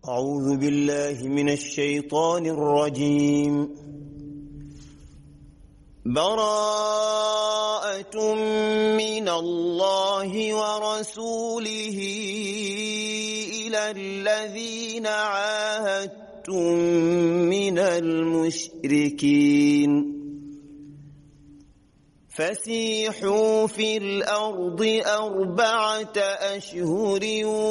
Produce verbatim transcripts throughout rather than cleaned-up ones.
أعوذ بالله من الشيطان الرجيم. براءة من الله ورسوله إلى الذين عاهدتم من المشركين فسيحوا في الأرض أربعة أشهر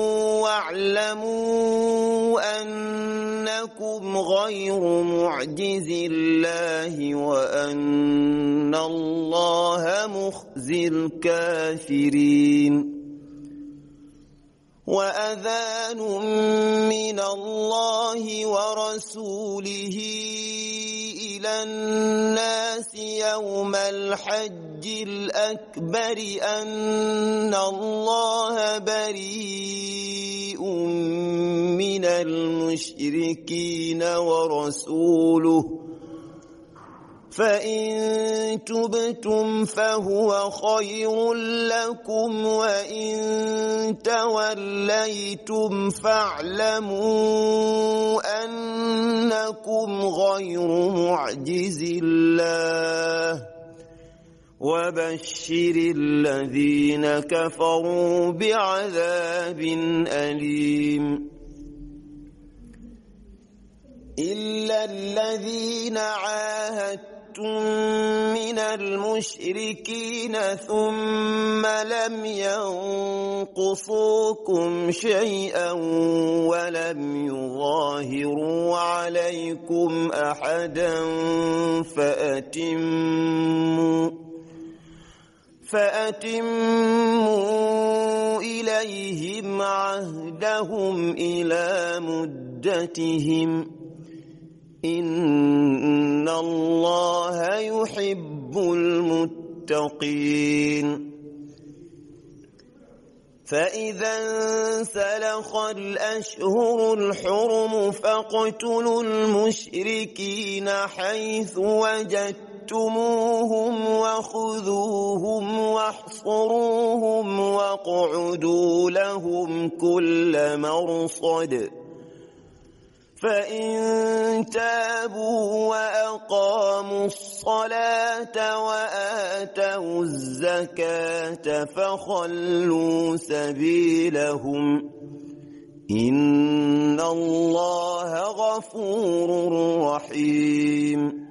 واعلموا أنكم غير معجز الله وأن الله مخزي الكافرين. وأذان من الله ورسوله إلى الناس يوم الحج الأكبر أن الله بريء من المشركين ورسوله فإن تبتم فهو خير لكم وإن توليتم فاعلموا أنكم غير معجز الله وبشر الذين كفروا بعذاب أليم. إلا الذين عاهدتم من المشركين ثم لم ينقصوكم شيئا ولم يظاهروا عليكم أحدا فأتموا فأتموا إليهم عهدهم إلى مدتهم إن الله يحب المتقين. فإذا انسلخ الأشهر الحرم فاقتلوا المشركين حيث وجدتموهم وخذوهم واحصروهم واقعدوا لهم كل مرصد فإن تابوا وأقاموا الصلاة وآتوا الزكاة فخلوا سبيلهم إن الله غفور رحيم.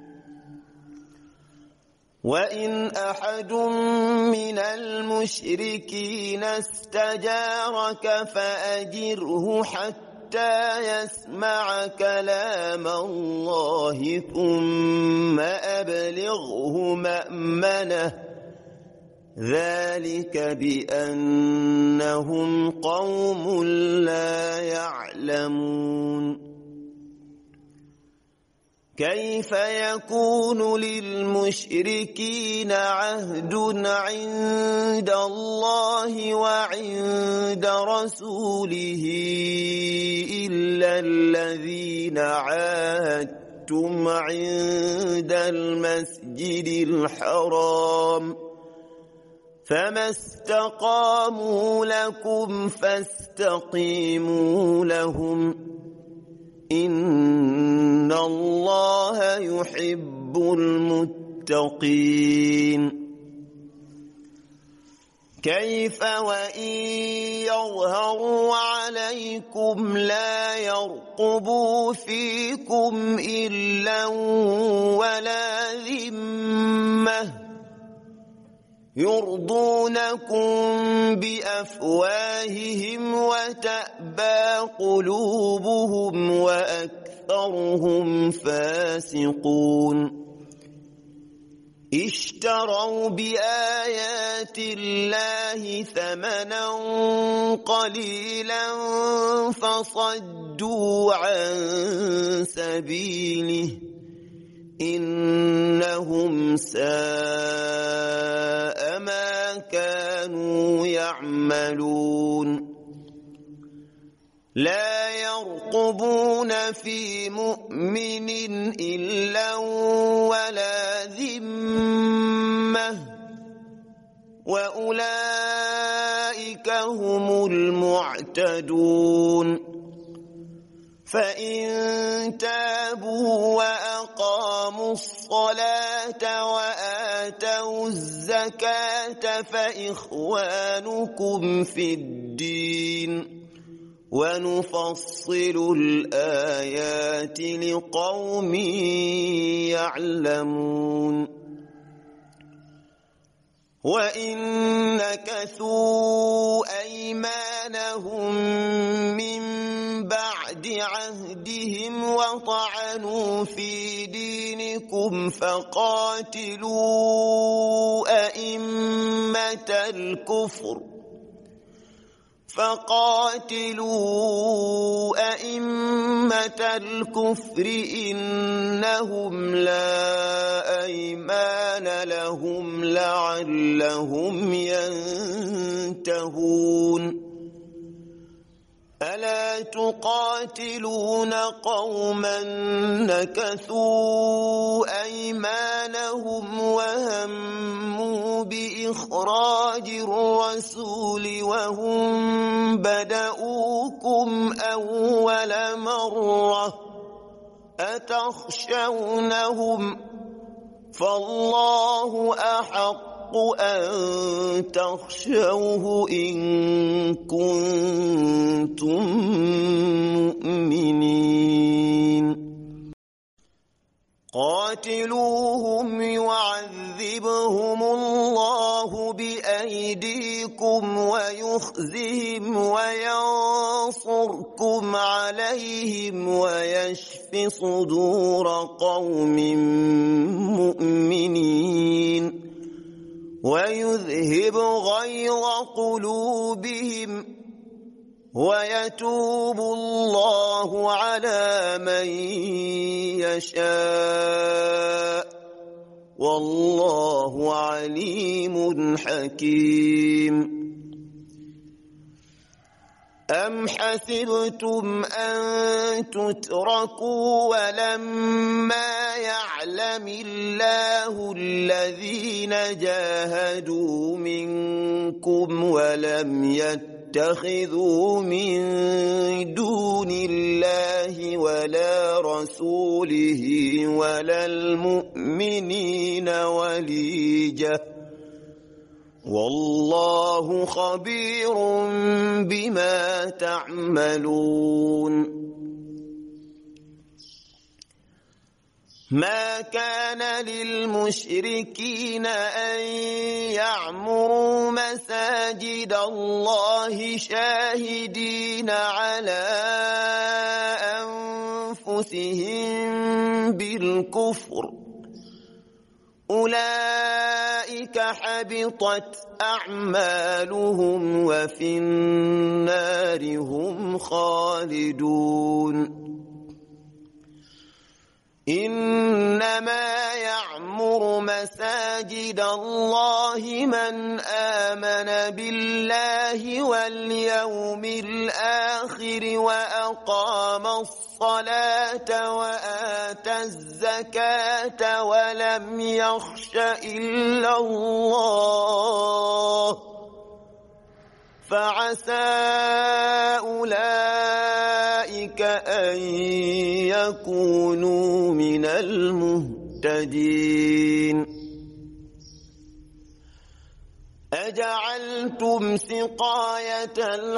وإن أحد من المشركين استجارك فأجره حتى حتى يسمع كلام الله ثم أبلغه مأمنه ذلك بأنهم قوم لا يعلمون. كيف يكون للمشركين عهد عند الله وعند رسوله إلا الذين عاهدتم عند المسجد الحرام فما استقاموا لكم فاستقيموا لهم إن الله يحب المتقين. كيف وإن يظهروا عليكم لا يرقبوا فيكم إلا ولا ذمة يرضونكم بأفواههم وتأبى قلوبهم وأكثرهم فاسقون. اشتروا بآيات الله ثمنا قليلا فصدوا عن سبيله إنهم ساء ما كانوا يعملون. لا يرقبون في مؤمن إلا ولا ذمة وأولئك هم المعتدون. فإن تابوا وأقاموا الصلاة وآتوا الزكاة فإخوانكم في الدين ونفصل الآيات لقوم يعلمون وإن نكثوا أيمانهم من بعد عهدهم وطعنوا في دينكم فقاتلوا أئمة الكفر فقاتلوا أئمة الكفر إنهم لا أيمان لهم لعلهم ينتهون ألا تقاتلون قوما نكثوا أيمانهم وهموا بإخراج الرسول وهم بدؤوكم أول مرة أتخشونهم فالله أحق أن تخشوه إن كنتم مؤمنين قاتلوهم يعذبهم الله بأيديكم ويخزهم وينصركم عليهم ويشف صدور قوم مؤمنين ويذهب غيظ قلوبهم ويتوب الله على من يشاء والله عليم حكيم أم حسبتم أن تتركوا ولما يعلم الله الذين جاهدوا منكم ولم يتخذوا من دون الله ولا رسوله ولا المؤمنين وليجة والله خبير بما تعملون ما كان للمشركين أن يعمروا مساجد الله شاهدين على أنفسهم بالكفر أولئك حبطت أعمالهم وفي النار هم خالدون إنما يعمر مساجد الله من آمن بالله واليوم الآخر وأقام الصلاة وآتى الزكاة ولم يخش إلا الله فعسى أولئك أن يكونوا من المهتدين أجعلتم سقاية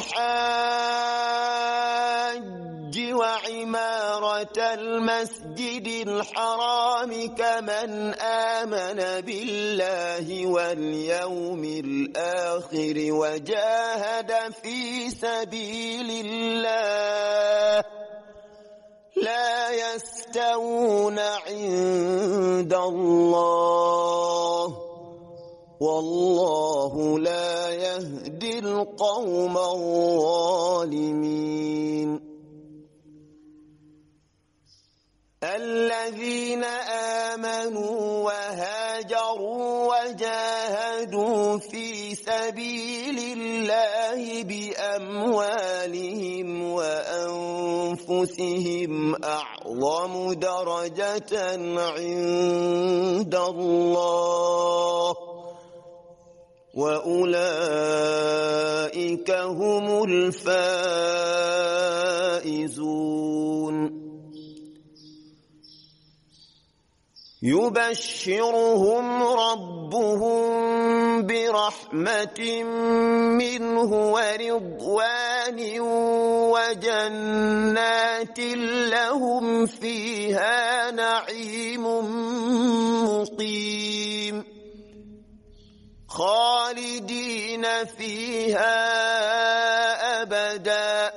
الحاج وعمارة المسجد الحرام كمن آمن بالله واليوم الآخر وجاهد في سبيل الله لا يستوون عند الله والله لا يهدي القوم الظالمين الذين آمنوا وهاجروا وجاهدوا في سبيل الله بأموالهم وأنفسهم أعظم درجة عند الله وأولئك هم الفائزون. يبشرهم ربهم برحمة منه ورضوان وجنات لهم فيها نعيم مقيم خالدين فيها أبدا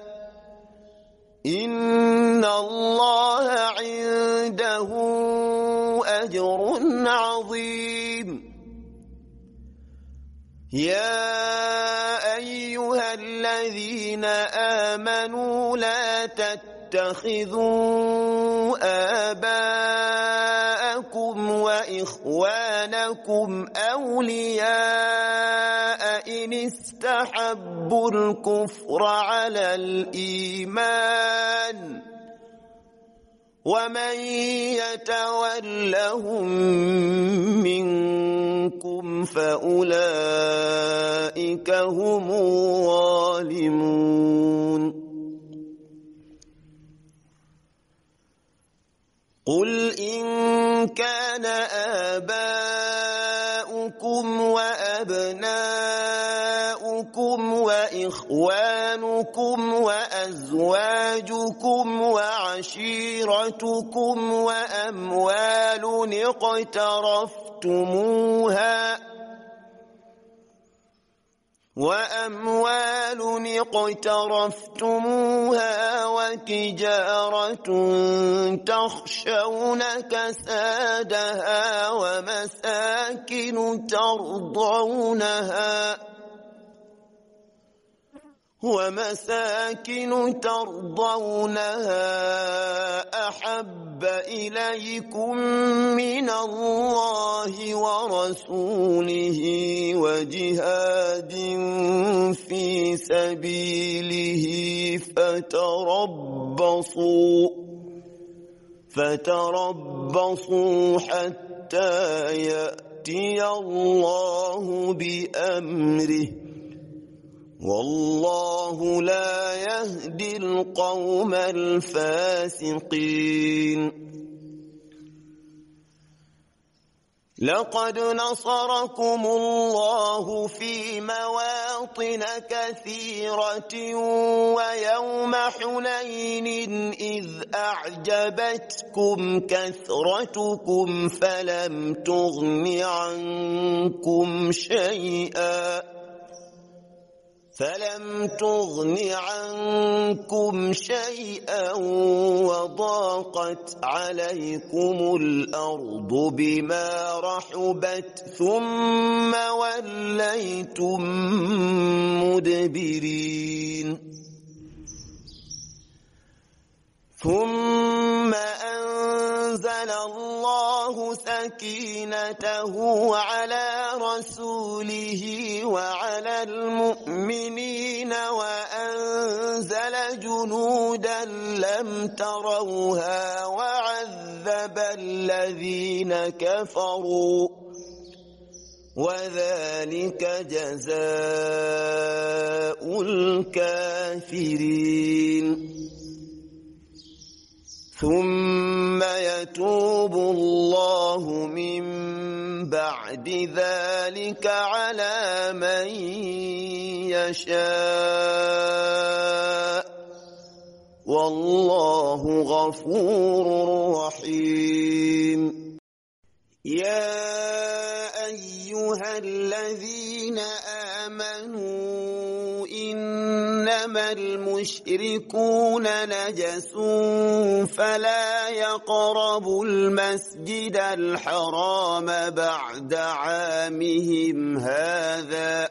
إن الله عنده أجر عظيم. يا أيها الذين آمنوا لا تتخذوا آباءكم وإخوانكم أولياء إن استحبوا الكفر على الإيمان ومن يتولهم منكم فأولئك هم الظالمون. قل إن كان آباؤكم وأبناؤكم وإخوانكم وأزواجكم وعشيرتكم وأموال اقترفتموها وأموال اقترفتموها وتجارة تخشون كسادها ومساكن ترضونها ومساكن ترضونها أحب إليكم من الله ورسوله وجهاد في سبيله فتربصوا فتربصوا حتى يأتي الله بأمره والله لا يهدي القوم الفاسقين. لقد نصركم الله في مواطن كثيرة ويوم حنين إذ أعجبتكم كثرتكم فلم تغن عنكم شيئا فلم تغن عنكم شيئا وضاقت عليكم الأرض بما رحبت ثم وليتم مدبرين. ثم أنزل الله سكينته على رسوله وعلى المؤمنين وأنزل جنودا لم تروها وعذب الذين كفروا وذلك جزاء الكافرين. ثم يتوب الله من بعد ذلك على من يشاء والله غفور رحيم. يا أيها الذين آمنوا إنما المشركون نجس فلا يقربوا المسجد الحرام بعد عامهم هذا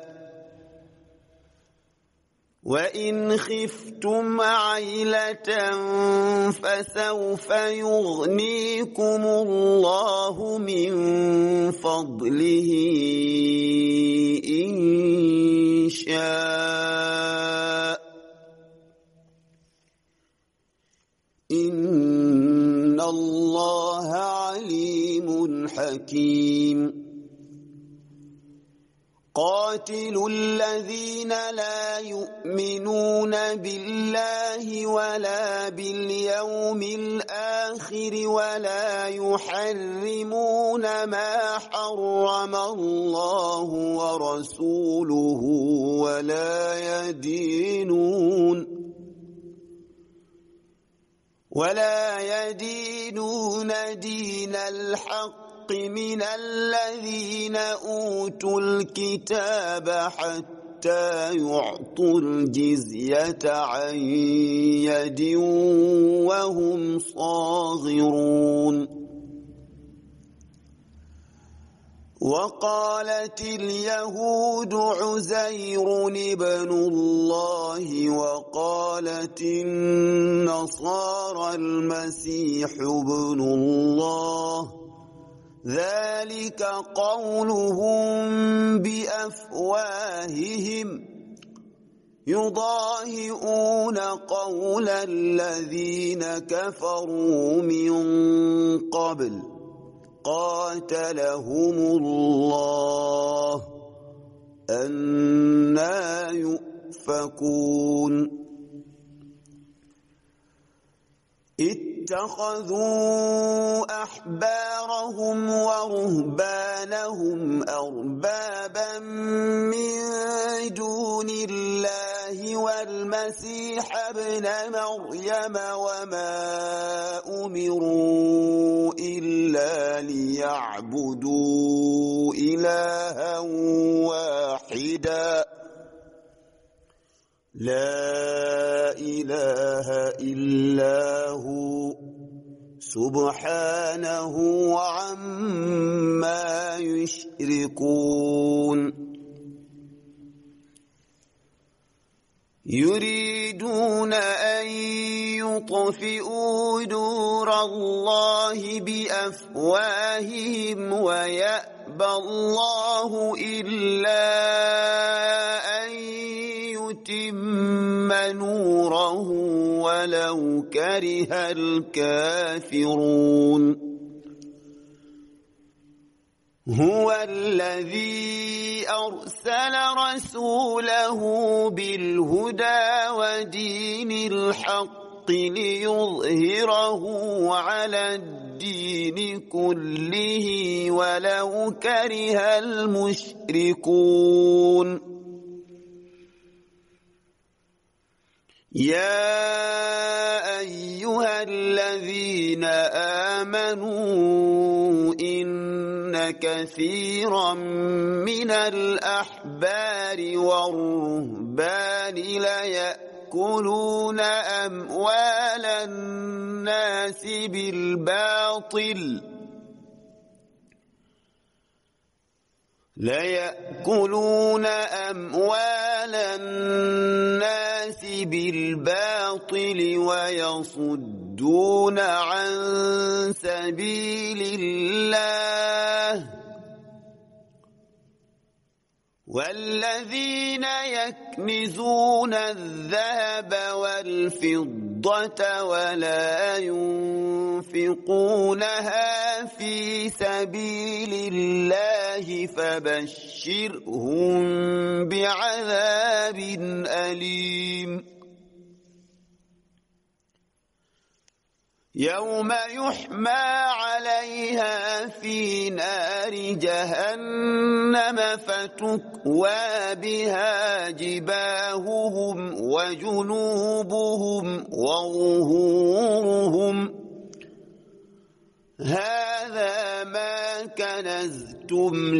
وإن خفتم عيلة فسوف يغنيكم الله من فضله إن شاء إن الله عليم حكيم. قاتلوا الذين لا يؤمنون بالله ولا باليوم الآخر ولا يحرمون ما حرم الله ورسوله ولا يدينون ولا يدينون دين الحق من الذين أوتوا الكتاب حتى يعطوا الجزية عن يد وهم صاغرون وقالت اليهود عزير ابن الله وقالت النصارى المسيح ابن الله ذلك قولهم بأفواههم يضاهئون قول الذين كفروا من قبل قاتلهم الله أنى يؤفكون اتخذوا أحبارهم ورهبانهم أربابا من دون الله والمسيح ابن مريم وما أمروا إلا ليعبدوا إلها واحدا لا إله إلا هو سبحانه عما يشركون يريدون أن يطفئوا نور الله بأفواههم ويأبى الله إلا أن يتم نوره ولو كره الكافرون هو الذي أرسل رسوله بالهدى ودين الحق ليظهره على الدين كله ولو كره المشركون يا أيها الذين آمنوا إن كثيرا من الأحبار والرهبان ليأكلون أموال الناس بالباطل ليأكلون أموال الناس بالباطل ويصدون عن سبيل الله والذين يكنزون الذهب والفضة ولا ينفقونها في سبيل الله فبشرهم بعذاب أليم يوم يحمى عليها في نار جهنم فتكوى بها جباههم وجنوبهم وظهورهم هذا ما كنزتم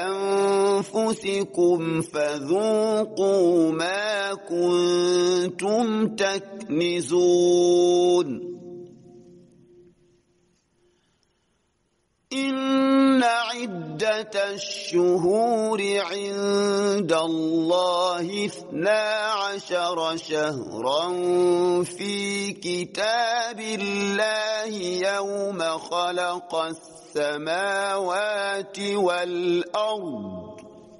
لأنفسكم فذوقوا ما كنتم تكنزون إن عدة الشهور عند الله اثنا عشر شهرا في كتاب الله يوم خلق السماوات والأرض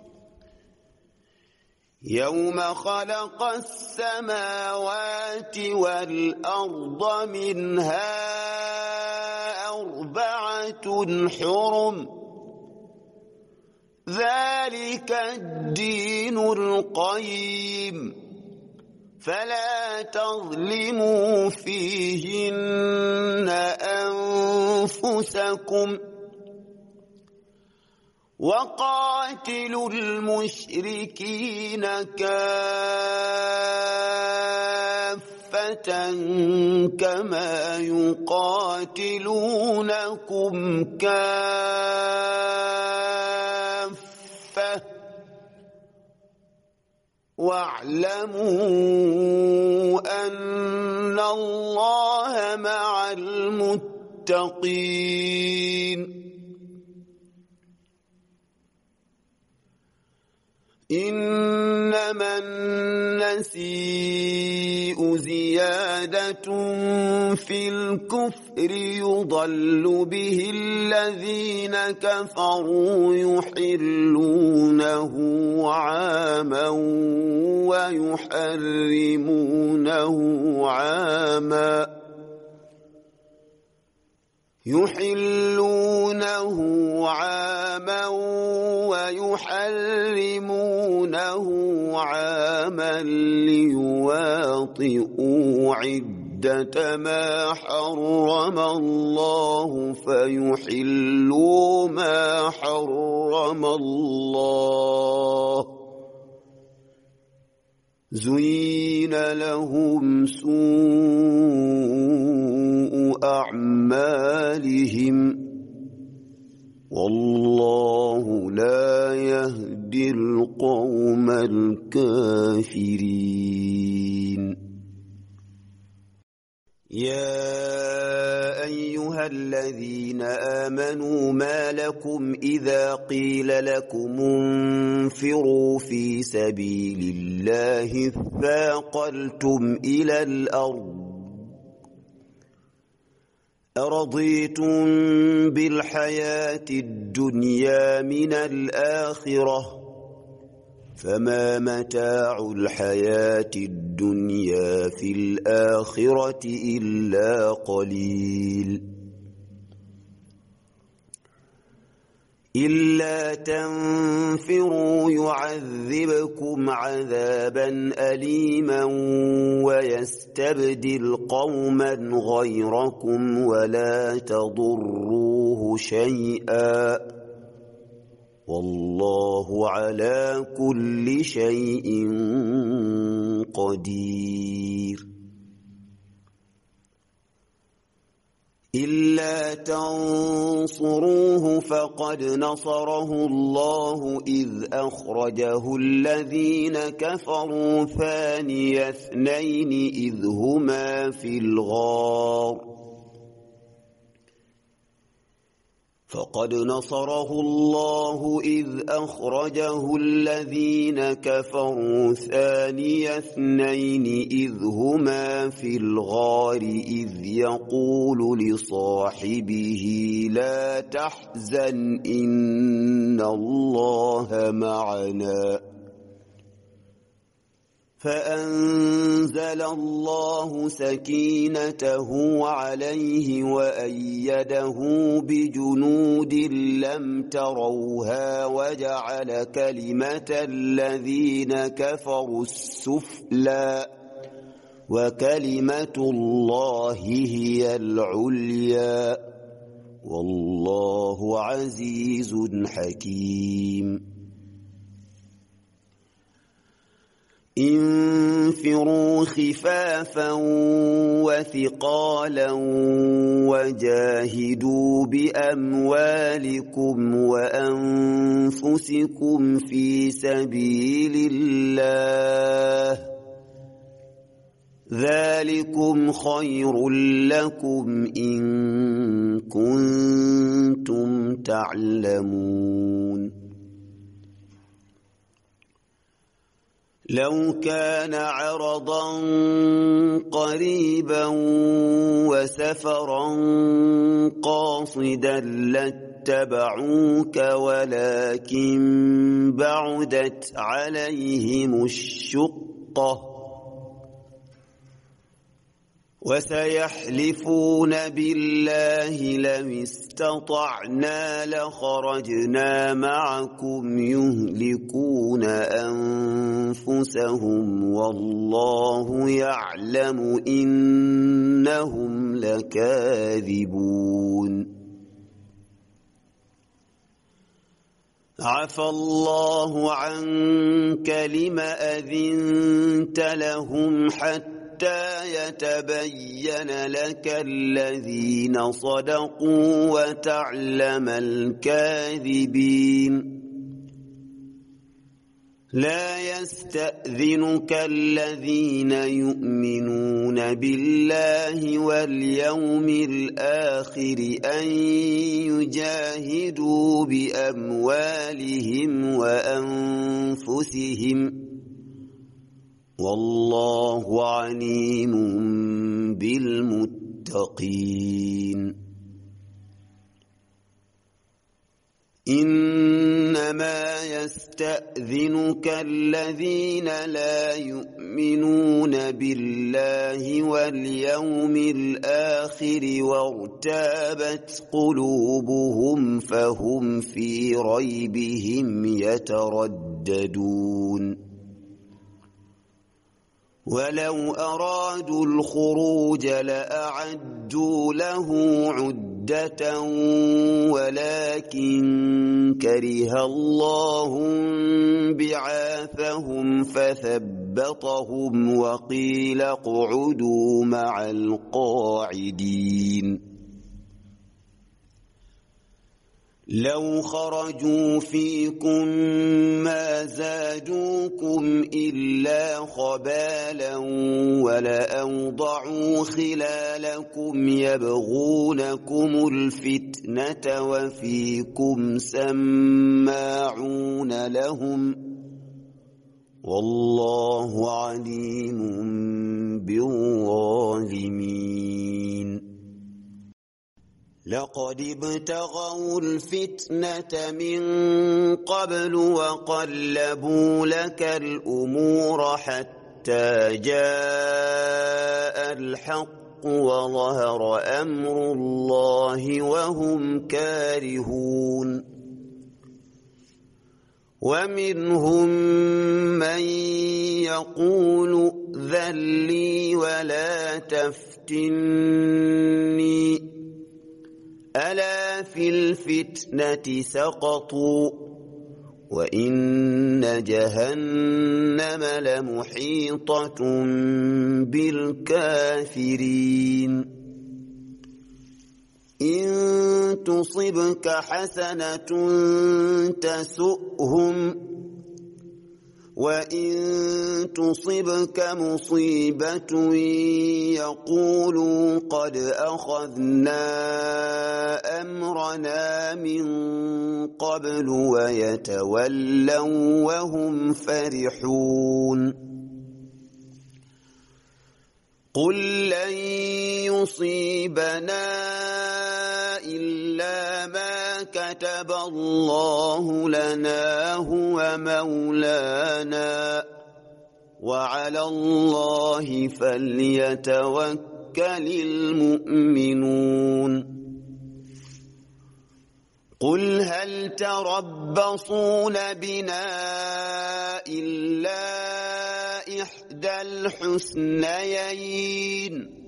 يوم خلق السماوات والأرض منها أربعة حرم ذلك الدين القيم فلا تظلموا فيهن أنفسكم وقاتلوا المشركين كافة كما يقاتلونكم كافة واعلموا أن الله مع المتقين إنما النسيء زيادة في الكفر يضل به الذين كفروا يحلونه عاما ويحرمونه عاما يحلونه عاما ويحرمونه عاما ليواطئوا عدة ما حرم الله فيحلوا ما حرم الله زين لهم سوء أعمالهم والله لا يهدي القوم الكافرين يا أيها الذين آمنوا ما لكم إذا قيل لكم انفروا في سبيل الله اثاقلتم إلى الأرض أرضيتم بالحياة الدنيا من الآخرة فما متاع الحياة الدنيا في الآخرة إلا قليل إلا تنفروا يعذبكم عذابا أليما ويستبدل قوما غيركم ولا تضروه شيئا والله على كل شيء قدير إلا تنصروه فقد نصره الله إذ أخرجه الذين كفروا ثاني اثنين إذ هما في الغار فقد نصره الله إذ أخرجه الذين كفروا ثاني اثنين إذ هما في الغار إذ يقول لصاحبه لا تحزن إن الله معنا فأنزل الله سكينته عليه وأيده بجنود لم تروها وجعل كلمة الذين كفروا السفلى وكلمة الله هي العليا والله عزيز حكيم انفروا خفافا وثقالا وجاهدوا بأموالكم وأنفسكم في سبيل الله ذلكم خير لكم إن كنتم تعلمون لو كان عرضا قريبا وسفرا قاصدا لاتبعوك ولكن بعدت عليهم الشقة وسيحلفون بالله لو استطعنا لخرجنا معكم يهلكون أنفسهم والله يعلم إنهم لكاذبون عفى الله عنك لم أذنت لهم حتى حتى يتبين لك الذين صدقوا وتعلم الكاذبين لا يستأذنك الذين يؤمنون بالله واليوم الآخر أن يجاهدوا بأموالهم وأنفسهم والله عليم بالمتقين إنما يستأذنك الذين لا يؤمنون بالله واليوم الآخر وارتابت قلوبهم فهم في ريبهم يترددون ولو أرادوا الخروج لأعدوا له عدة ولكن كره الله بعاثهم فثبطهم وقيل اقعدوا مع القاعدين لو خرجوا فيكم ما زادوكم إلا خبالا ولأوضعوا خلالكم يبغونكم الفتنة وفيكم سماعون لهم والله عليم بالظالمين لقد ابتغوا الفتنة من قبل وقلبوا لك الأمور حتى جاء الحق وظهر أمر الله وهم كارهون ومنهم من يقول ائذن لي ولا تفتني ألا في الفتنة سقطوا وإن جهنم لمحيطة بالكافرين إن تصبك حسنة تسؤهم وإن تصبك مصيبة يقولوا قد أخذنا أمرنا من قبل ويتولوا وهم فرحون قل لن يصيبنا إلا ما كتب الله لنا هو مولانا وعلى الله فليتوكل المؤمنون قل هل تربصون بنا إلا إحدى الحسنيين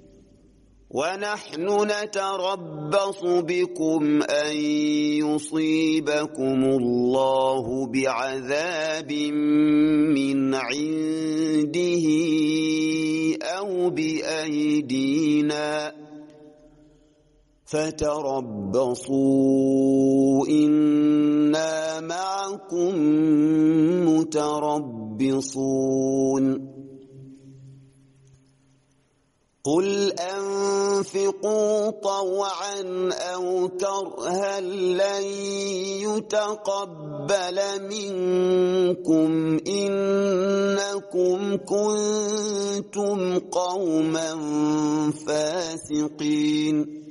ونحن نتربص بكم أن يصيبكم الله بعذاب من عنده أو بأيدينا فتربصوا إنا معكم متربصون قل أنفقوا طوعا أو كرها لن يتقبل منكم إنكم كنتم قوما فاسقين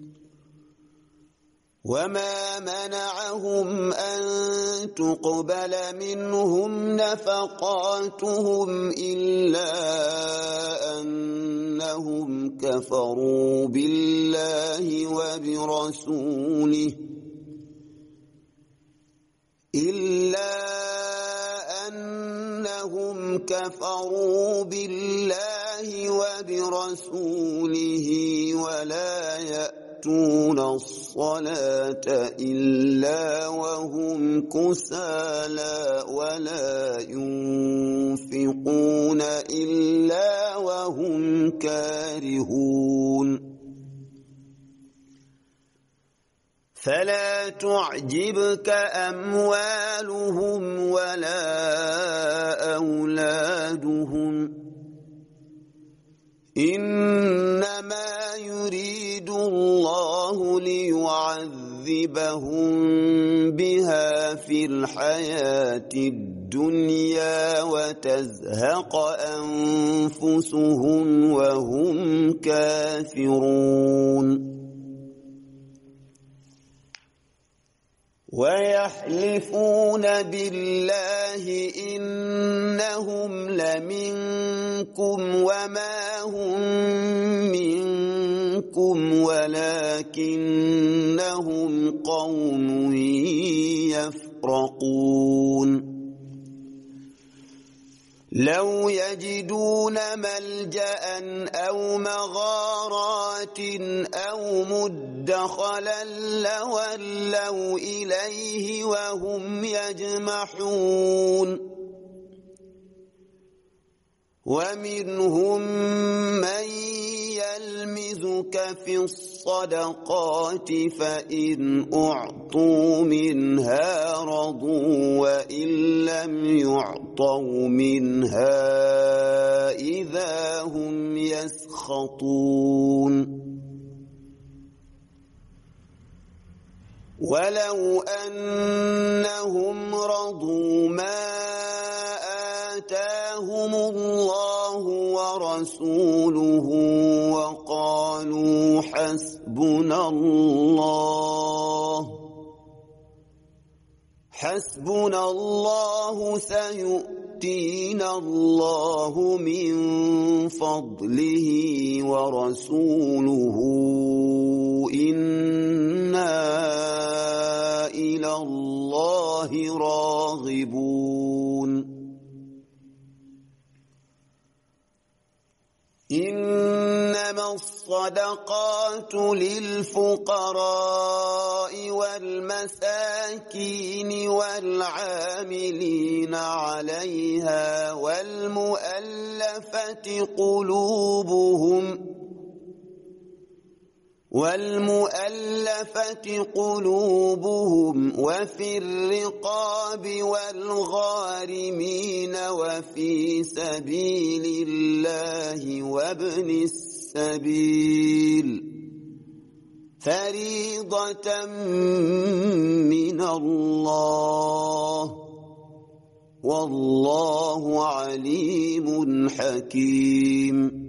وما منعهم أن تقبل منهم نفقاتهم إلا أن أنهم كفروا بالله وبرسوله إلا أنهم كفروا بالله وبرسوله ولا يأتون الصلاة إلا وهم كسالى ولا ينفقون إلا وهم كارهون فلا تعجبك أموالهم ولا أولادهم إنما يريد الله ليعذبهم بها في الحياة الدنيا وتزهق أنفسهم وهم كافرون ويحلفون بالله إنهم لمنكم وما هم منكم ولكنهم قوم يفرقون لو يجدون ملجأ أو مغارات أو مدخلا لولوا إليه وهم يجمحون ومنهم من يلمزك في الصدقات فإن أعطوا منها رضوا وإن لم يعطوا منها إذا هم يسخطون ولو أنهم رضوا ما آتاهم الله ورسوله وقالوا حسبنا الله حسبنا الله سيؤتينا الله من فضله ورسوله إنا إلى الله راغبون إنما الصدقات للفقراء والمساكين والعاملين عليها والمؤلفة قلوبهم والمؤلفة قلوبهم وفي الرقاب والغارمين وفي سبيل الله وابن السبيل فريضة من الله والله عليم حكيم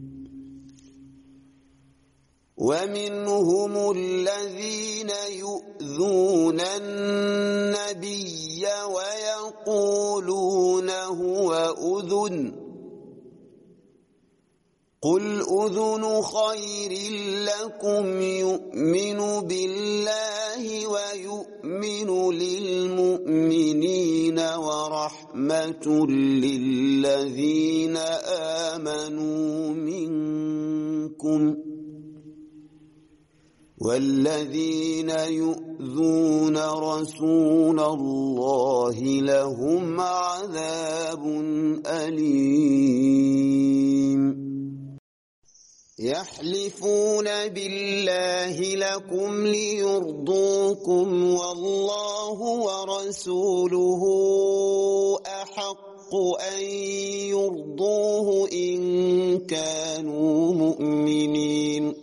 ومنهم الذين يؤذون النبي ويقولون هو أذن قل أذن خير لكم يؤمن بالله ويؤمن للمؤمنين ورحمة للذين آمنوا منكم والذين يؤذون رسول الله لهم عذاب أليم يحلفون بالله لكم ليرضوكم والله ورسوله أحق أن يرضوه إن كانوا مؤمنين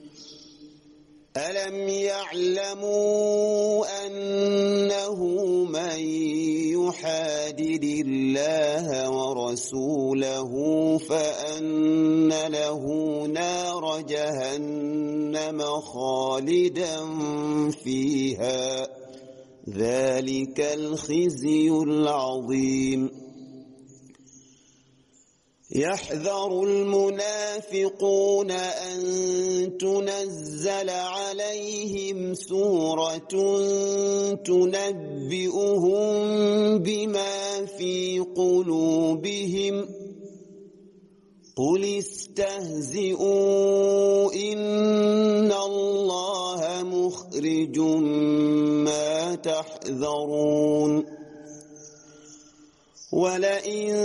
ألم يعلموا أنه من يحادد الله ورسوله فأن له نار جهنم خالدا فيها ذلك الخزي العظيم يحذر المنافقون أن تنزل عليهم سورة تنبئهم بما في قلوبهم قل استهزئوا إن الله مخرج ما تحذرون ولئن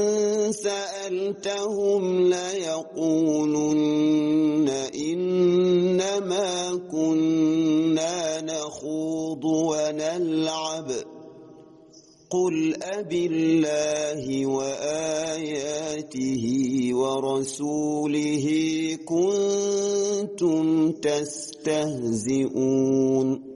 سألتهم ليقولن إنما كنا نخوض ونلعب قل أبالله وآياته ورسوله كنتم تستهزئون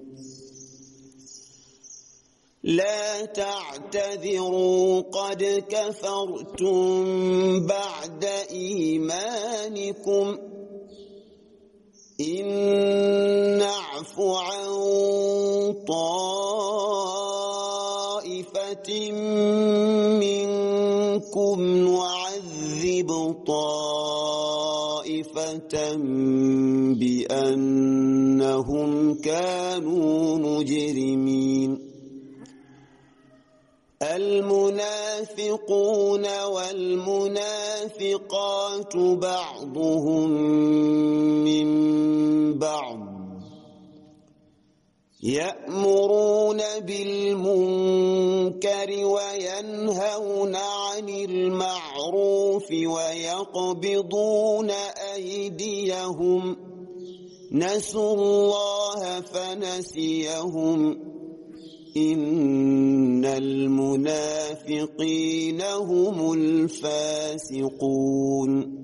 لا تعتذروا قد كفرتم بعد إيمانكم إن نعف عن طائفة منكم نعذب طائفة بأنهم كانوا مجرمين المنافقون والمنافقات بعضهم من بعض يأمرون بالمنكر وينهون عن المعروف ويقبضون أيديهم نسوا الله فنسيهم إن المنافقين هم الفاسقون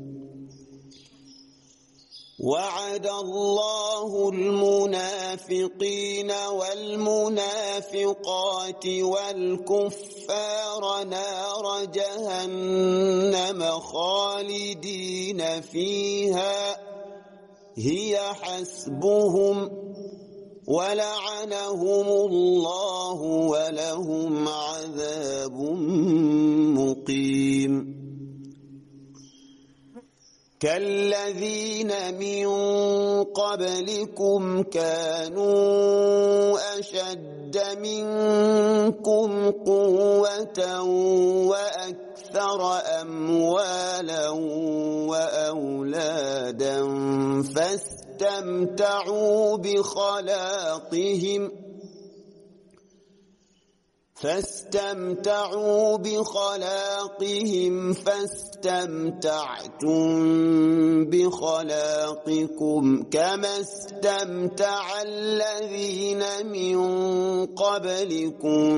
وعد الله المنافقين والمنافقات والكفار نار جهنم خالدين فيها هي حسبهم ولعنهم الله ولهم عذاب مقيم كالذين من قبلكم كانوا أشد منكم قوة وأكثر أموالا وأولادا فاستمتعوا بخلاقهم فاستمتعوا بخلاقهم فاستمتعتم بخلاقكم كما استمتع الذين من قبلكم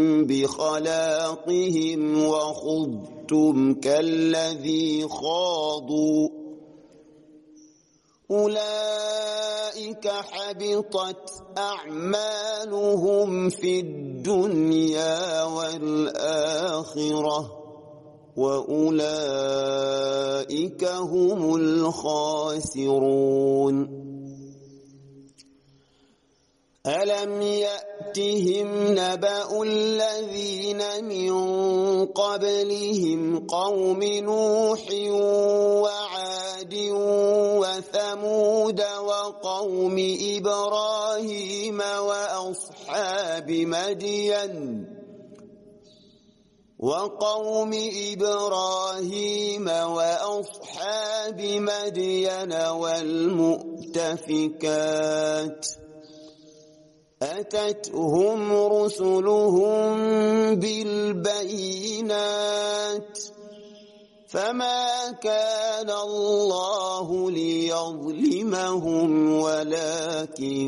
بخلاقهم وخضتم كالذي خاضوا أولئك حبطت أعمالهم في الدنيا والآخرة وأولئك هم الخاسرون ألم يأتهم نبأ الذين من قبلهم قوم نوح وعاد وثمود وقوم إبراهيم وأصحاب مدين وقوم إبراهيم وأصحاب مدين والمؤتفكات أتتهم رسلهم بالبينات فما كان الله ليظلمهم ولكن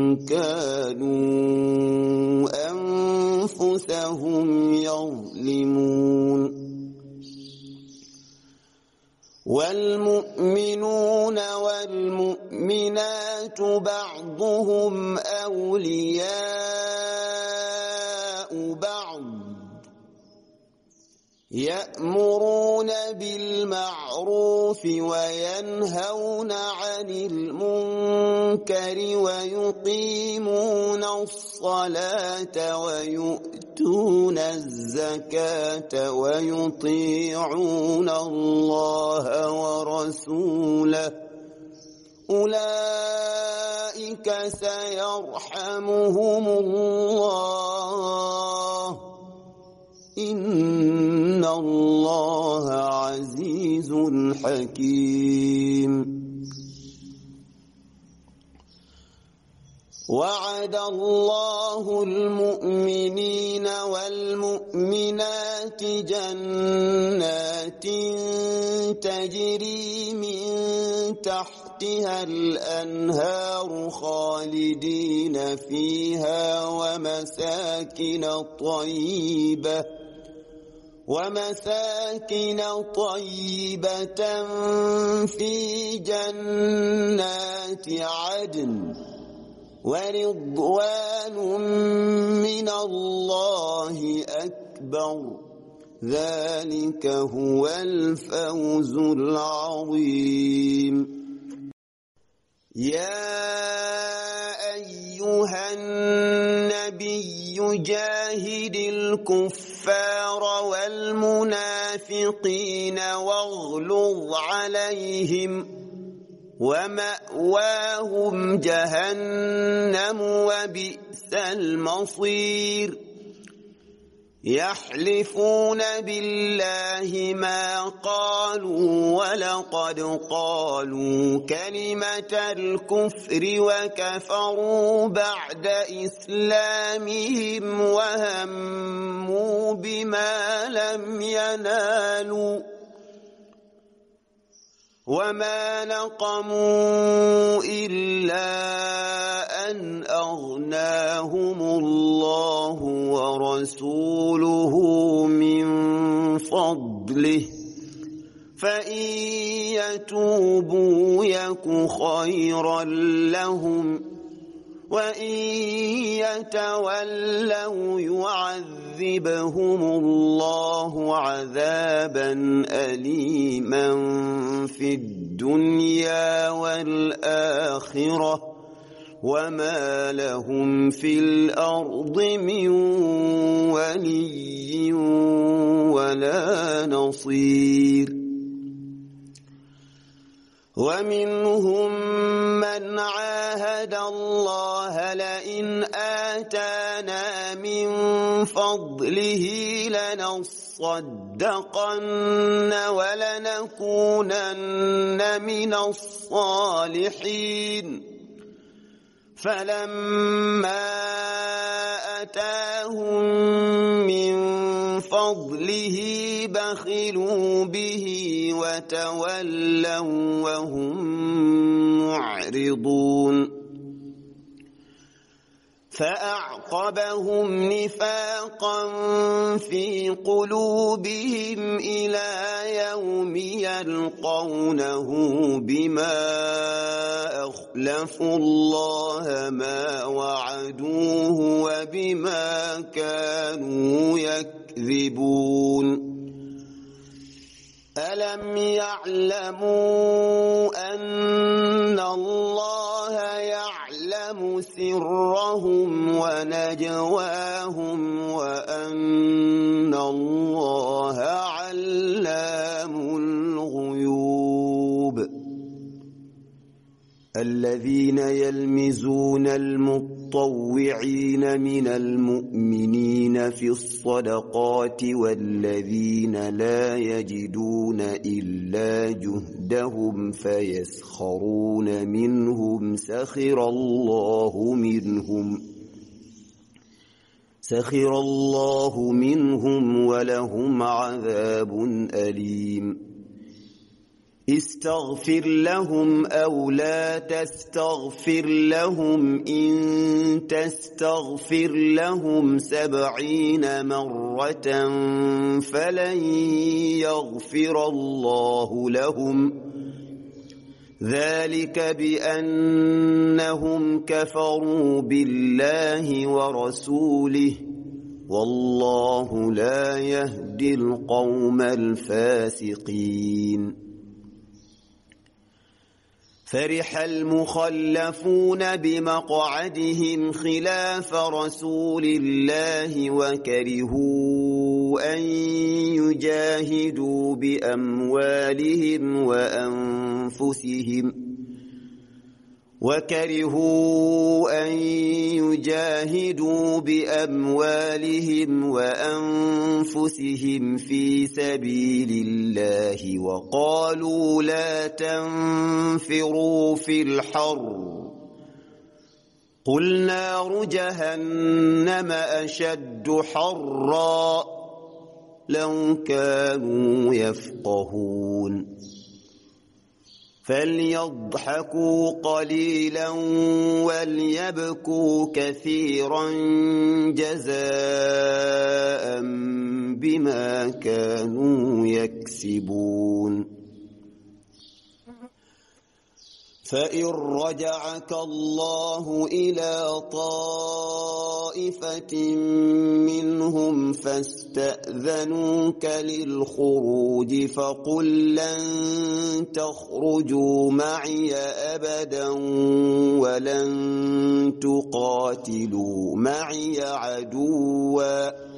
كانوا أنفسهم يظلمون والمؤمنون والمؤمنات بعضهم أولياء بعض يأمرون بالمعروف وينهون عن المنكر ويقيمون الصلاة ويؤتون الزكاة ويطيعون الله ورسوله أولئك سيرحمهم الله إن الله عزيز حكيم وعد الله المؤمنين والمؤمنات جنات تجري من تحتها الأنهار خالدين فيها ومساكن طيبة ومساكن طيبة في جنات عدن ورضوان من الله أكبر ذلك هو الفوز العظيم يا أيها النبي جاهد الكفار والمنافقين واغلظ عليهم ومأواهم جهنم وبئس المصير يحلفون بالله ما قالوا ولقد قالوا كلمة الكفر وكفروا بعد إسلامهم وهموا بما لم ينالوا وما نقموا إلا أن أغناهم الله ورسوله من فضله فإن يتوبوا يك خيرا لهم وإن يتولوا يعذبهم الله عذابا أليما في الدنيا والآخرة وما لهم في الأرض من ولي ولا نصير ومنهم من عاهد الله لئن آتانا من فضله لنصدقن ولنكونن من الصالحين فلما آتاهم من فضله بخلوا به وتولوا وهم معرضون فأعقبهم نفاقا في قلوبهم إلى يوم يلقونه بما أخلفوا الله ما وعدوه وبما كانوا يكذبون ألم يعلموا أن الله يعلم سرهم ونجواهم وأن الله علام الغيوب الذين يلمزون المطوعين من المؤمنين في الصدقات والذين لا يجدون إلا جهدهم فيسخرون منهم سخر الله منهم سخر الله منهم ولهم عذاب أليم استغفر لهم أو لا تستغفر لهم إن تستغفر لهم سبعين مرة فلن يغفر الله لهم ذلك بأنهم كفروا بالله ورسوله والله لا يهدي القوم الفاسقين. فرح المخلفون بمقعدهم خلاف رسول الله وكرهوا أن يجاهدوا بأموالهم وأنفسهم وكرهوا أن يجاهدوا بأموالهم وأنفسهم في سبيل الله وقالوا لا تنفروا في الحر قل نار جهنم أشد حرا لو كانوا يفقهون. فليضحكوا قليلا وليبكوا كثيرا جزاء بما كانوا يكسبون. فإن رجعك الله إلى طائفة منهم فاستأذنوك للخروج فقل لن تخرجوا معي أبدا ولن تقاتلوا معي عدوا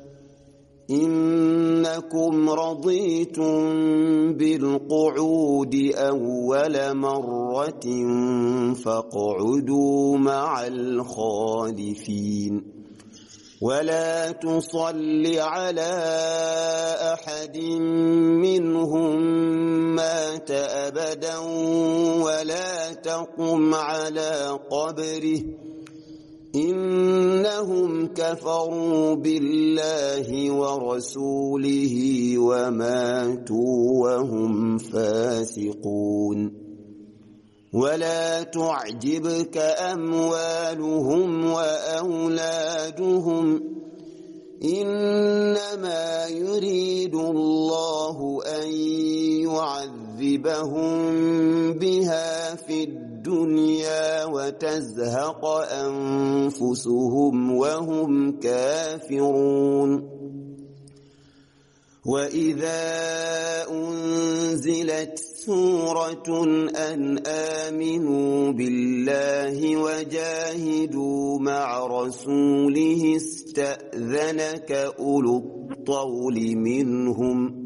إنكم رضيتم بالقعود أول مرة فاقعدوا مع الخالفين ولا تصل على أحد منهم مات أبدا ولا تقم على قبره إنهم كفروا بالله ورسوله وماتوا وهم فاسقون. ولا تعجبك أموالهم وأولادهم إنما يريد الله أن يعذبهم بها في الدنيا وتزهق أنفسهم وهم كافرون. وإذا أنزلت سورة أن آمنوا بالله وجاهدوا مع رسوله استأذنك أولو الطول منهم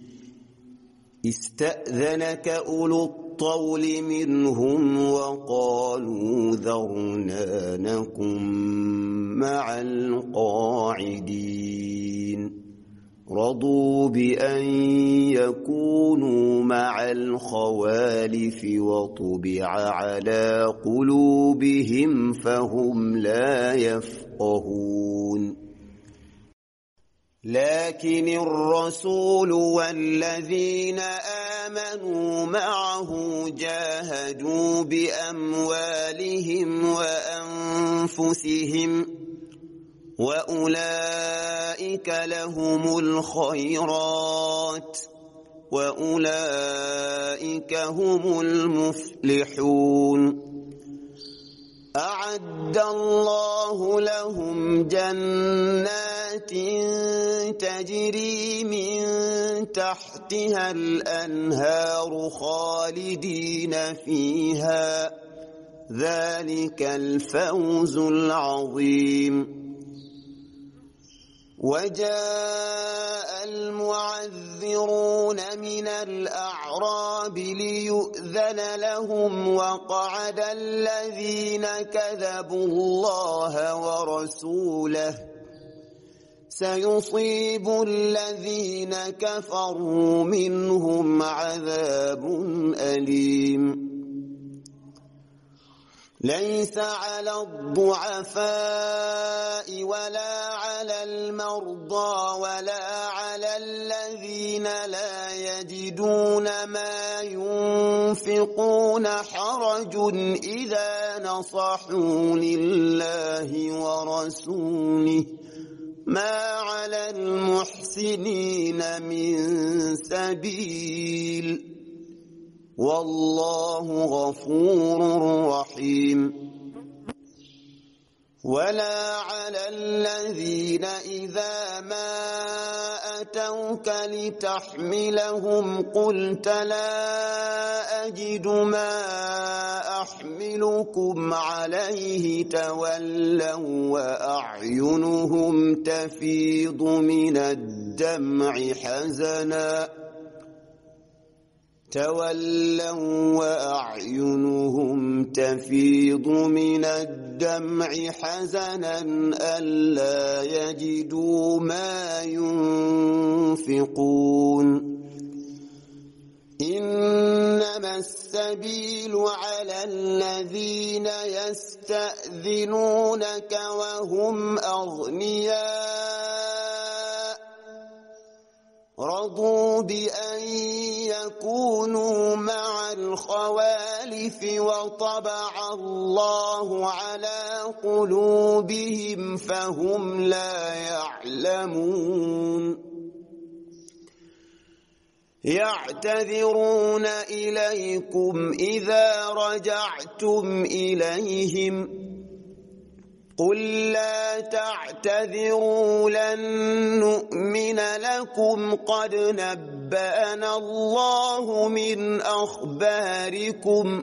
استأذنك أولو الطول منهم وقالوا ذرنا نكن مع القاعدين رضوا بأن يكونوا مع الخوالف وطبع على قلوبهم فهم لا يفقهون. لكن الرسول والذين آمنوا معه جاهدوا بأموالهم وأنفسهم وأولئك لهم الخيرات وأولئك هم المفلحون. أعد الله لهم جنات تجري من تحتها الأنهار خالدين فيها ذلك الفوز العظيم. وجاء المعذرون من الأعراب ليؤذن لهم وقعد الذين كذبوا الله ورسوله سيصيب الذين كفروا منهم عذاب أليم. ليس على الضعفاء ولا على المرضى ولا على الذين لا يجدون ما ينفقون حرج إذا نصحوا لله ورسوله ما على المحسنين من سبيل والله غفور رحيم. ولا على الذين إذا ما أتوك لتحملهم قلت لا أجد ما أحملكم عليه تولوا وأعينهم تفيض من الدمع حزنا تولوا وأعينهم تفيض من الدمع حزنا ألا يجدوا ما ينفقون إنما السبيل على الذين يستأذنونك وهم أغنياء رضوا بأن يكونوا مع الخوالف وطبع الله على قلوبهم فهم لا يعلمون يعتذرون إليكم إذا رجعتم إليهم قل لا تعتذروا لن نؤمن لكم قد نبأنا الله من أخباركم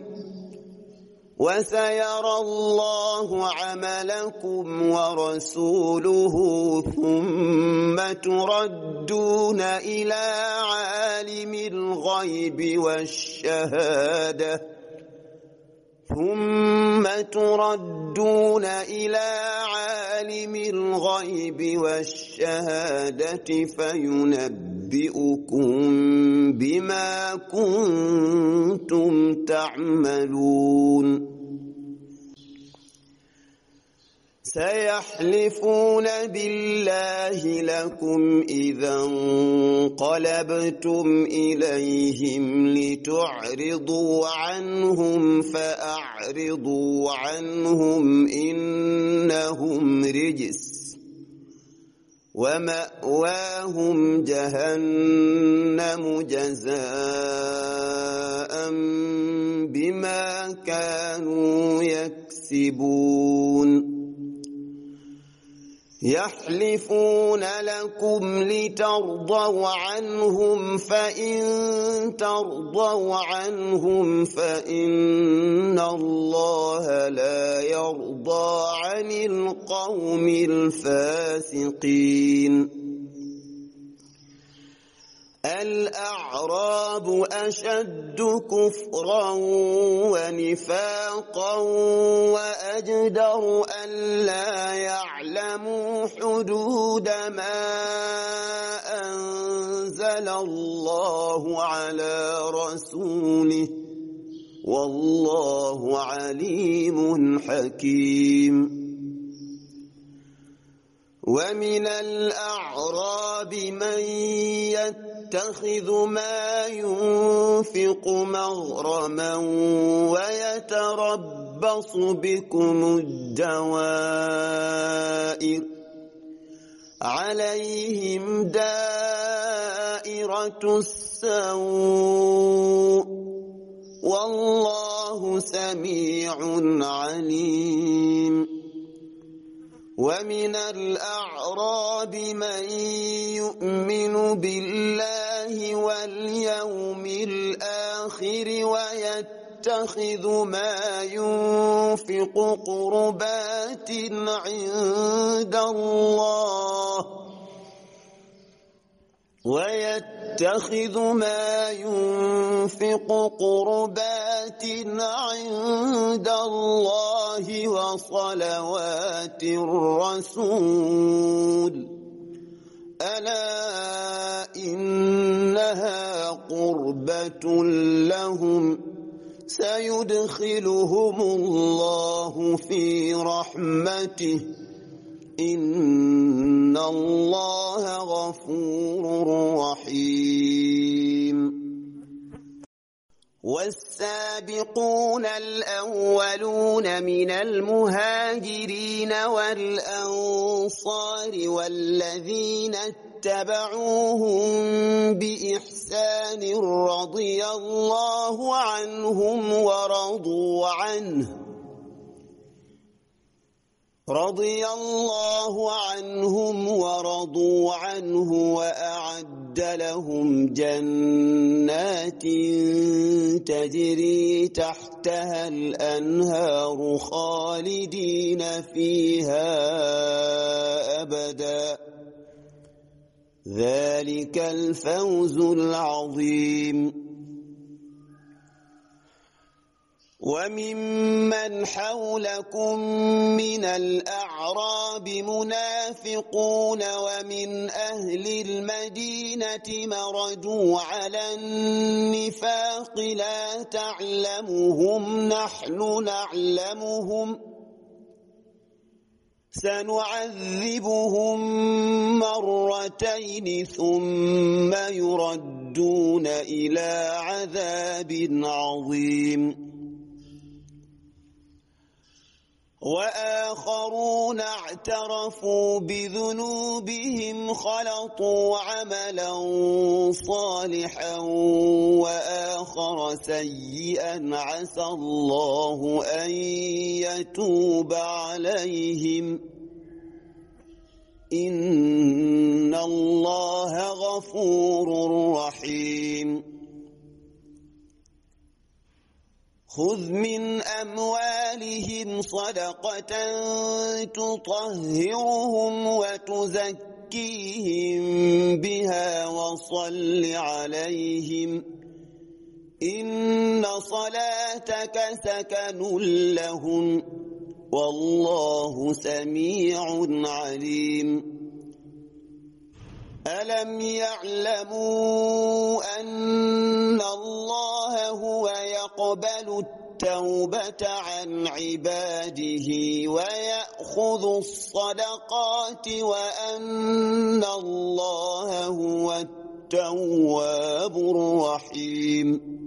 وسيرى الله عملكم ورسوله ثم تردون إلى عالم الغيب والشهادة ثم تردون إلى عالم الغيب والشهادة فينبئكم بما كنتم تعملون سيحلفون بالله لكم إذا انقلبتم إليهم لتعرضوا عنهم فأعرضوا عنهم إنهم رجس ومأواهم جهنم جزاء بما كانوا يكسبون يحلفون لكم لترضوا عنهم فإن ترضوا عنهم فإن الله لا يرضى عن القوم الفاسقين الأعراب أشد كفرا ونفاقا وأجدر ألا يعلموا حدود ما أنزل الله على رسوله والله عليم حكيم ومن الأعراب من يتخذ ما ينفق مغرما ويتربص بكم الدوائر عليهم دائرة السوء والله سميع عليم ومن الأعراب من يؤمن بالله واليوم الآخر ويتخذ ما ينفق قربات عند الله ويتخذ ما ينفق قربات عند الله وصلوات الرسول ألا إنها قربة لهم سيدخلهم الله في رحمته إن الله غفور رحيم والسابقون الأولون من المهاجرين والأنصار والذين اتبعوهم بإحسان رضي الله عنهم ورضوا عنه رضي الله عنهم ورضوا عنه وأعد لهم جنات تجري تحتها الأنهار خالدين فيها أبدا ذلك الفوز العظيم وممن حولكم من الأعراب منافقون ومن أهل المدينة مردوا على النفاق لا تعلمهم نحن نعلمهم سنعذبهم مرتين ثم يردون إلى عذاب عظيم وآخرون اعترفوا بذنوبهم خلطوا عملا صالحا وآخر سيئا عسى الله أن يتوب عليهم إن الله غفور رحيم خذ من أموالهم صدقة تطهرهم وتزكيهم بها وصل عليهم إن صلاتك سكن لهم والله سميع عليم ألم يعلموا أن الله هو يقبل التوبة عن عباده ويأخذ الصدقات وأن الله هو التواب الرحيم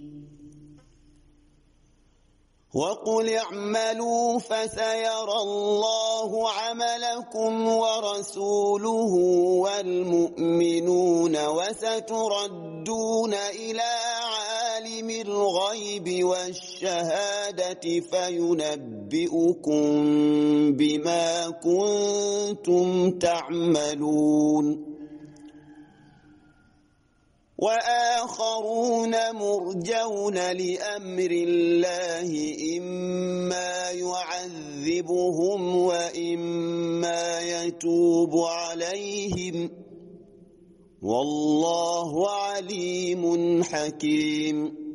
وقل اعملوا فسيرى الله عملكم ورسوله والمؤمنون وستردون إلى عالم الغيب والشهادة فينبئكم بما كنتم تعملون وآخرون مرجون لأمر الله إما يعذبهم وإما يتوب عليهم والله عليم حكيم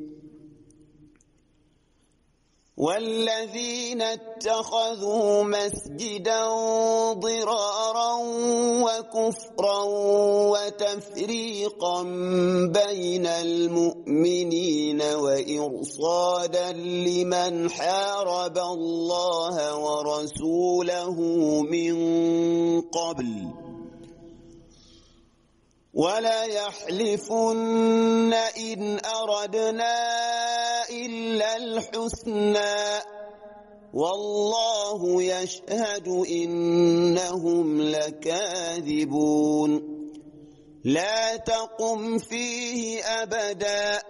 والذين اتخذوا مسجدا ضرارا وكفرا وتفريقا بين المؤمنين وإرصادا لمن حارب الله ورسوله من قبل ولا يحلفن إن أردنا إلا الحسنى والله يشهد إنهم لكاذبون لا تقم فيه أبدا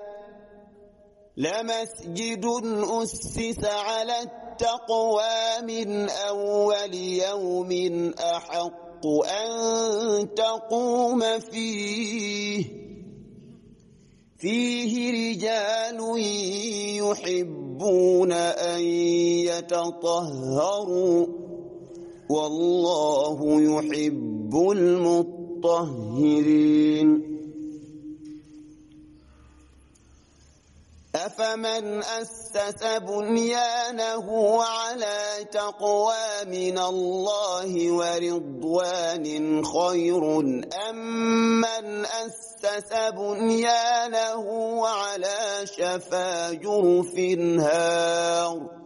لمسجد أسس على التقوى من أول يوم أحق أن تقوم فيه فيه رجال يحبون أن يتطهروا والله يحب المطهرين أفمن أسس بنيانه على تقوى من الله ورضوان خير أم من أسس بنيانه على شفا جرف هار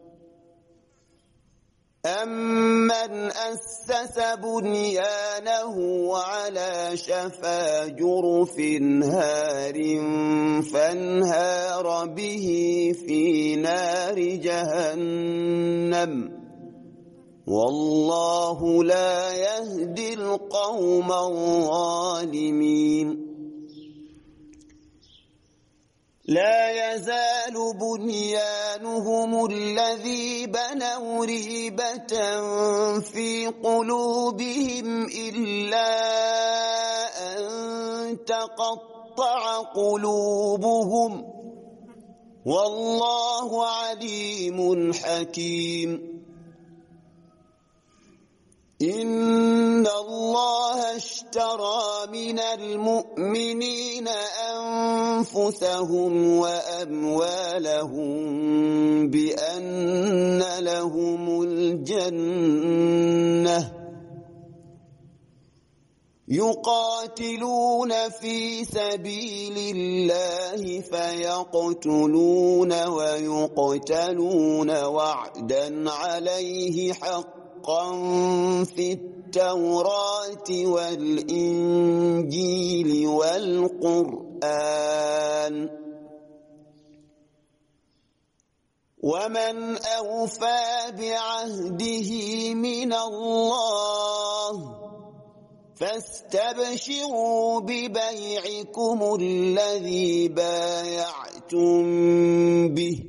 أَمَّنْ أَسَّسَ بُنْيَانَهُ عَلَى شَفَا جُرُفٍ هَارٍ فَانْهَارَ بِهِ فِي نَارِ جَهَنَّمَ وَاللَّهُ لَا يَهْدِي الْقَوْمَ الظَّالِمِينَ لا يزال بنيانهم الذي بنوا ريبة في قلوبهم إلا أن تقطع قلوبهم والله عليم حكيم إن الله اشترى من المؤمنين أنفسهم وأموالهم بأن لهم الجنة يقاتلون في سبيل الله فيقتلون ويقتلون وعدا عليه حقا في التوراة والإنجيل والقرآن ومن أوفى بعهده من الله فاستبشروا ببيعكم الذي بايعتم به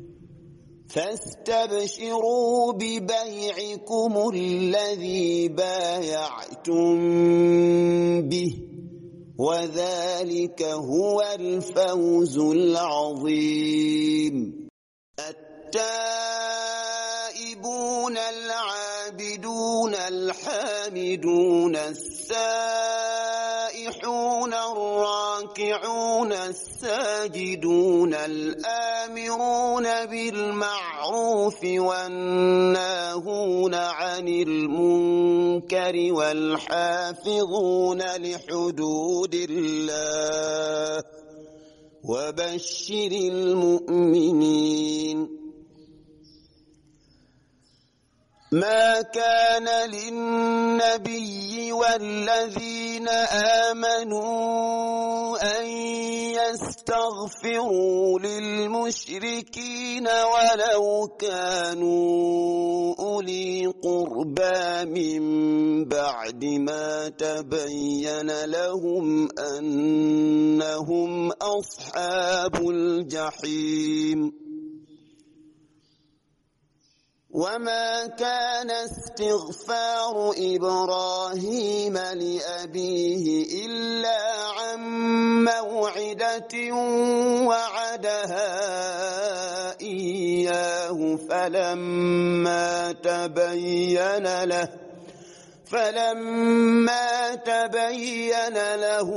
فاستبشروا ببيعكم الذي بايعتم به وذلك هو الفوز العظيم. التائبون العابدون الحامدون السائحون الراكعون الساجدون الآمرون بالمعروف والناهون عن المنكر والحافظون لحدود الله وبشر المؤمنين. ما كان للنبي والذين آمنوا أن يستغفروا للمشركين ولو كانوا أولي قربى من بعد ما تبين لهم أنهم أصحاب الجحيم. وما كان استغفار إبراهيم لأبيه إلا عن موعدة وعدها إياه فلما تبين له فلما تبين له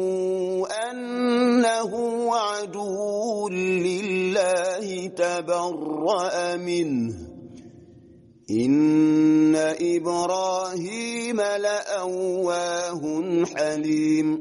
أنه عدو لله تبرأ منه إن إبراهيم لأواه حليم.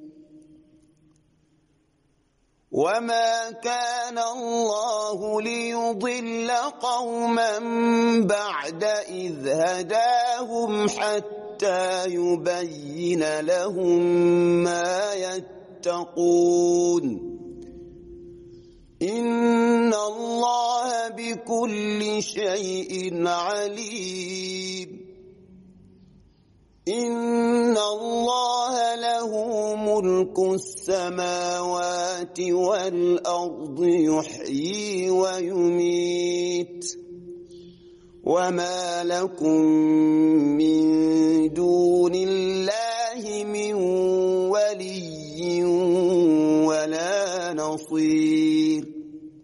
وما كان الله ليضل قوما بعد إذ هداهم حتى يبين لهم ما يتقون إن الله بكل شيء عليم. إن الله له ملك السماوات والأرض يحيي ويميت وما لكم من دون الله من ولي ولا نصير.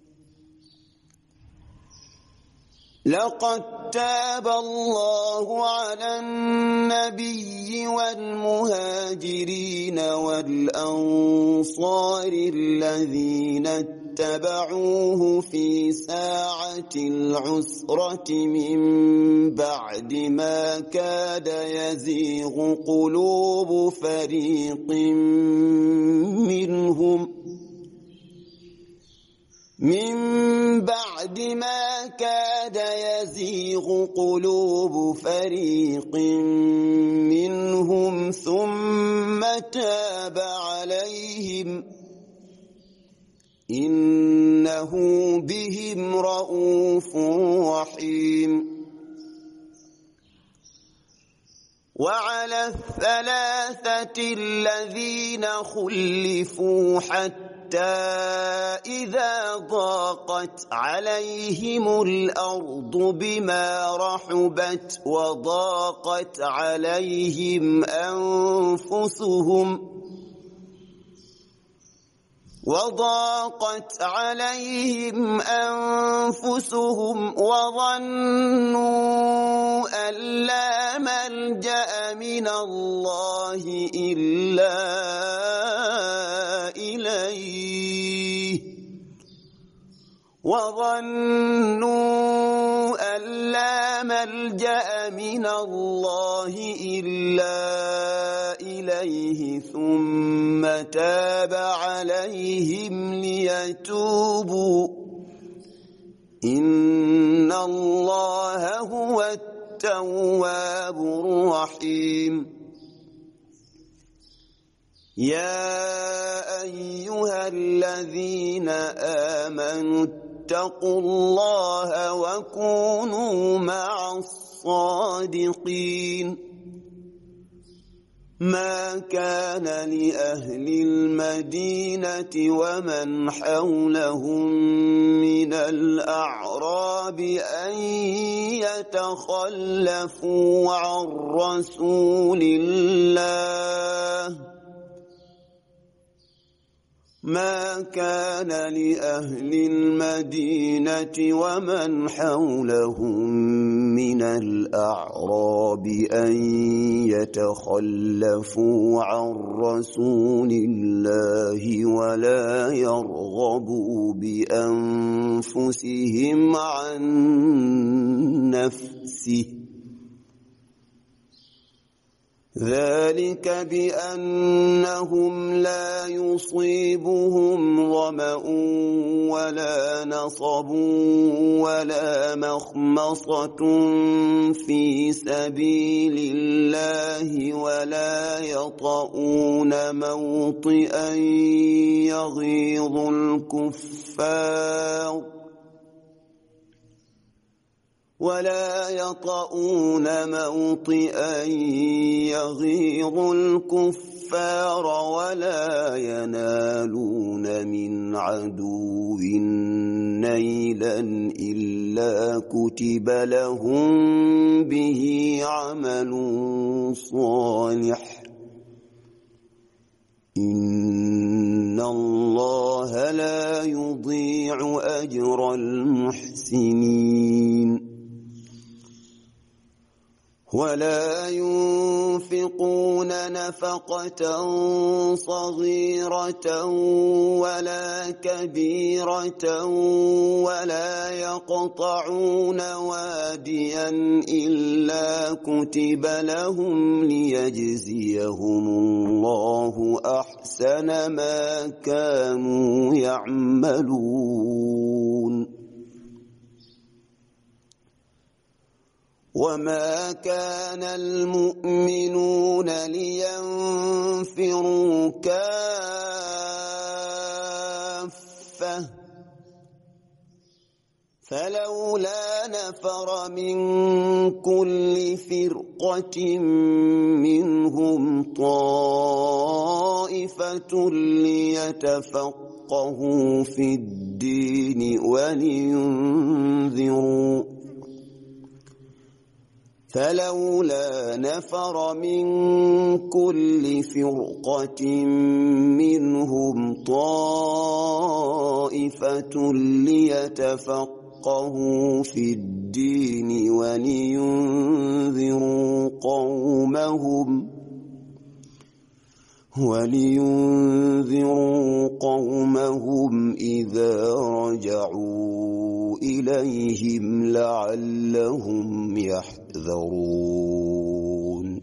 لقد تاب الله على النبي والمهاجرين والأنصار الذين اتبعوه في ساعة العسرة من بعد ما كاد يزيغ قلوب فريق منهم من بعد ما كاد يزيغ قلوب فريق منهم ثم تاب عليهم إنه بهم رءوف رحيم. وعلى الثلاثة الذين خلفوا حتى حتى إذا ضاقت عليهم الأرض بما رحبت وضاقت عليهم أنفسهم وضاقت عليهم أنفسهم وظنوا أن لا ملجأ من الله إلا إليه وظنوا أن لا ملجأ من الله إلا إليه ثم تاب عليهم ليتوبوا إن الله هو التواب الرحيم. يا أيها الذين آمنوا اتقوا الله وكونوا مع الصادقين. ما كان لأهل المدينة ومن حولهم من الأعراب أن يتخلفوا عن رسول الله ما كان لأهل المدينة ومن حولهم من الأعراب أن يتخلفوا عن رسول الله ولا يرغبوا بأنفسهم عن نفسه ذلك بأنهم لا يصيبهم ظمأ ولا نصب ولا مخمصة في سبيل الله ولا يطؤون موطئا يغيظ الكفار ولا يطؤون موطئا يغيظ الكفار ولا ينالون من عدو نيلا إلا كتب لهم به عمل صالح إن الله لا يضيع أجر المحسنين. ولا ينفقون نفقة صغيرة ولا كبيرة ولا يقطعون واديا إلا كتب لهم ليجزيهم الله أحسن ما كانوا يعملون. وما كان المؤمنون لينفروا كافة فلولا نفر من كل فرقة منهم طائفة ليتفقهوا في الدين ولينذروا فلولا نفر من كل فرقة منهم طائفة ليتفقهوا في الدين ولينذروا قومهم ولينذروا قومهم إذا رجعوا إليهم لعلهم يحذرون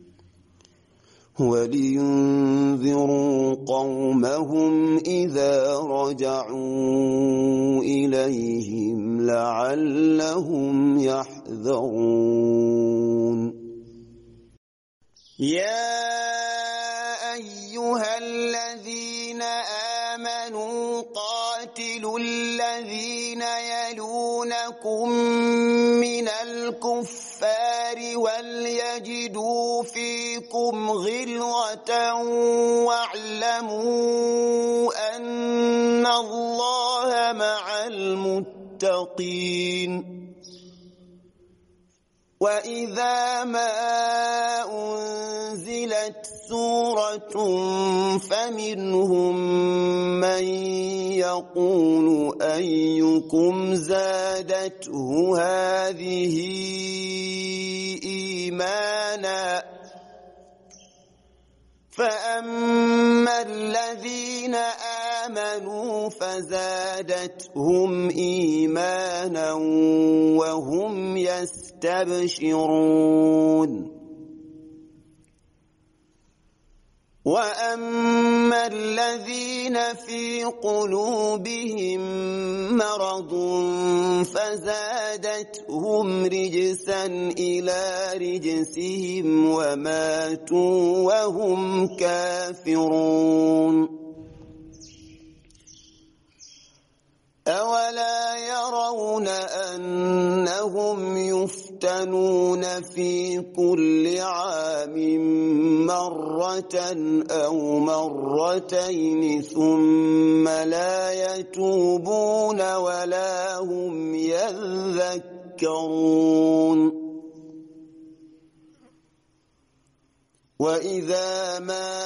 ولينذروا قومهم إذا رجعوا إليهم لعلهم يحذرون. يا أيها الذين آمنوا قاتلوا الذين يلونكم من الكفار وليجدوا فيكم غلظة واعلموا أن المتقين وإذا ما أنزلت سورة فمنهم من يقول أيكم زادته هذه إيمانا فأما الذين آمنوا فزادتهم إيمانا وهم يستبشرون وأما الذين في قلوبهم مرض فزادتهم رجسا إلى رجسهم وماتوا وهم كافرون أولا يرون أنهم يفتنون في كل عام مرة أو مرتين ثم لا يتوبون ولا هم يذكرون وإذا ما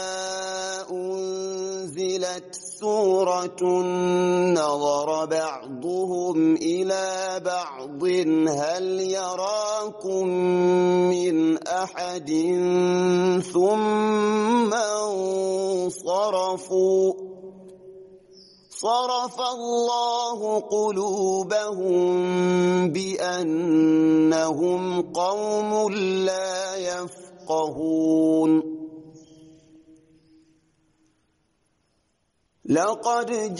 أنزلت سورة نظر بعضهم إلى بعض هل يراكم من أحد ثم انصرفوا صرف الله قلوبهم بأنهم قوم لا يفقهون لقد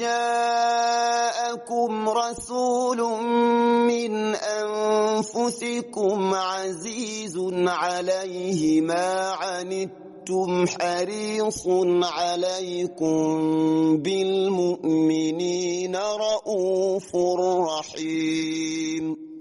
جاءكم رسول من أنفسكم عزيز عليه ما عنتم حريص عليكم بالمؤمنين رؤوف رحيم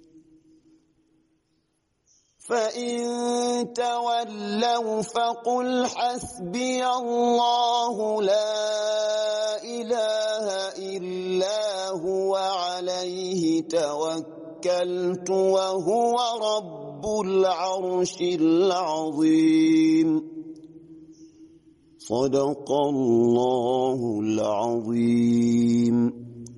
فإن تولوا فقل حسبي الله لا إله إلا هو عليه توكلت وهو رب العرش العظيم صدق الله العظيم.